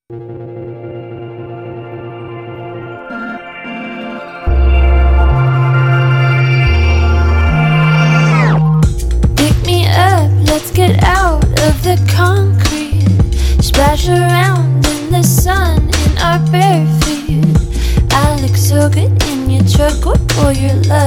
Pick me up, let's get out of the concrete. Splash around in the sun in our bare feet. I look so good in your truck, what for your love?